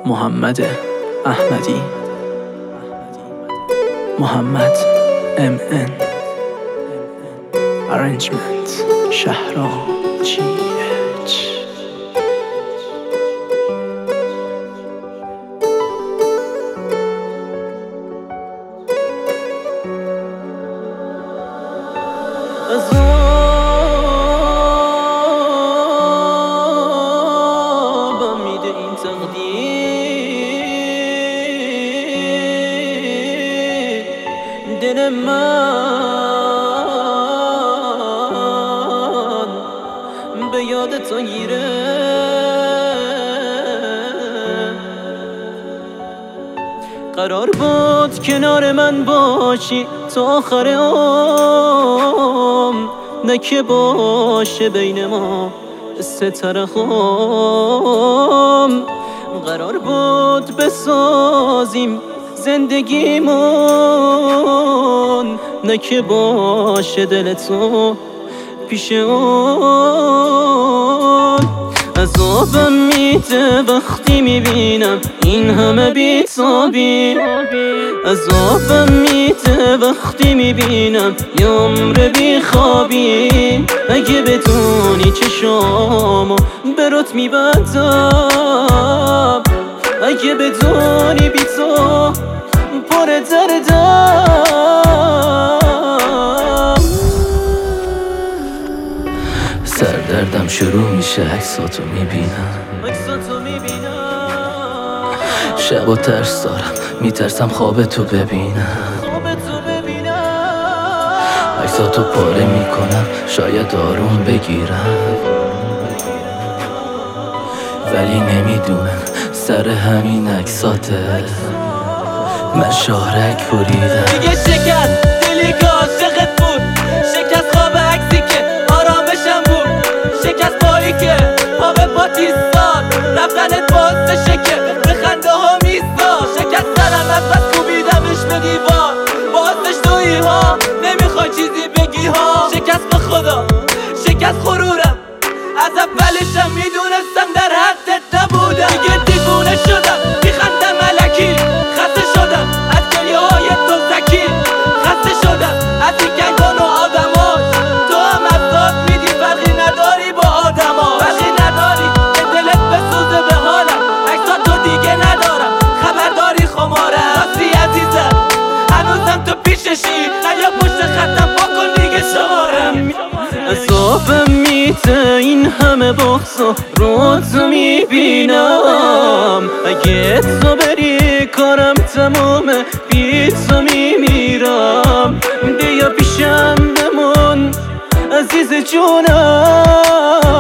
محمد احمدی، محمد MN Arrangement شهرام GH. عذابم میده این تقدیر، دل من به یاد تو گیره. قرار بود کنار من باشی تا آخر عمر، نه که باشه بین ما ستاره خم. قرار بود بسازیم زندگیمون، نه که باشه دل تو پیش اون. عذابم میده وقتی میبینم این همه بی‌تابی، عذابم میده وقتی میبینم یه عمر بیخوابی. اگه بدونی چشامو برات میبندم، اگه بدونی بی تو پر دردم. سردردم شروع میشه عکساتو میبینم، شب و ترس دارم میترسم خواب تو ببینم. عکساتو پاره میکنم شاید آروم بگیرم، ولی نمیدونم سر همین عکساته من شاهرک بریدم. دیگه شکست دلی که عاشقت بود، شکست خواب عکسی که آرامشم بود، شکست پایی که پا به پا تیستاد، رفتنت باعث شکه به خنده ها میستا. شکست سرم از بس کوبیدمش به دیوار، باعثش تویی ها نمیخوای چیزی بگی ها. شکست به خدا، شکست غرورم، از اولشم میدونستم در حدت نبودم. دیگه دیوونه شدم میخندم الکی، خسته شدم از گریه های دزدکی، خسته شدم از این گنگان و آدماش. تو هم از داد میدی فرقی نداری با آدما، فرقی نداری که دلت بسوزه به حالم. عکسات تو دیگه ندارم خبرداری خمارم. راستی عزیزم هنوزم تو پیششی، نه یا پشت خطم پاکن دیگه شمارم. عذابم میده این همه بغض و رو تو میبینم، اگه تو بری کارم تمومه بی تو میمیرم. بیا پیشم بمون عزیز جونم.